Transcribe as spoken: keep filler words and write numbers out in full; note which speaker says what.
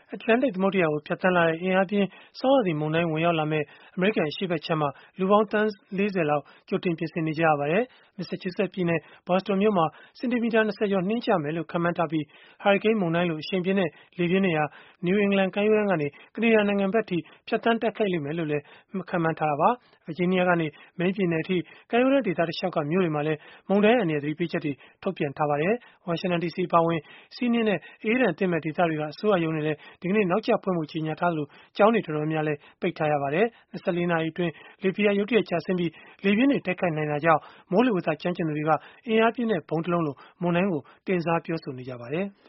Speaker 1: အတ္တလန်တိတ်သမုဒ္ဒရာကို ဖြတ်သန်းလာတဲ့ အင်အားပြင်း ဆောင်းရာသီမုန်တိုင်း ဝင်ရောက်လာမယ့် အမေရိကန် အရှေ့ဖက်ခြမ်းမှာ လူပေါင်း သန်း ၄၀ လောက် ကြိုတင်ပြင်ဆင်နေကြရပါတယ်။ Massachusetts ပြည်နယ် Boston မြို့မှာ စင်တီမီတာ ၂၀ ကျော် နှင်းကျမယ်လို့ ခန့်မှန်းထားပြီး၊ ဟာရီကိန်းမုန်တိုင်းလို အရှိန်ပြင်းတဲ့ လေပြင်းတွေဟာ New England ကမ်းရိုးတန်းကနေ ကနေဒါနိုင်ငံဖက်အထိ ဖြတ်သန်းတိုက်ခတ်လိမ့်မယ်လို့လည်း ခန့်မှန်းထားတာပါ။ ဗာဂျီးနီးယားကနေ မိန်းပြည်နယ်အထိ ကမ်းရိုးတန်းဒေသတလျှောက်က မြို့တွေမှာလည်း မုန်တိုင်းအန္တရာယ် သတိပေးချက်တွေ ထုတ်ပြန်ထားပါတယ်။ ဝါရှင်တန်ဒီစီ အပါအဝင် ဆီးနှင်းနဲ့ အအေးဒဏ်သင့်မယ့် ဒေသတွေက အစိုးရရုံးတွေလည်း ဒီကနေ့ နောက်ကျဖွင့်ဖို့ ကြေညာထားသလို၊ ကျောင်းတွေ တော်တော်များများလည်း ပိတ်ထားရပါတယ်။ ၂၄ နာရီအတွင်း လေဖိအား ရုတ်တရက် ကျဆင်းပြီး လေပြင်းတွေ တိုက်ခတ်နိုင်တာကြောင့် မိုးလေဝသ ကျွမ်းကျင်သူတွေက အင်အားပြင်းတဲ့ ဗုံးတလုံးလို မုန်တိုင်းကို တင်စားပြောဆိုနေကြပါတယ်။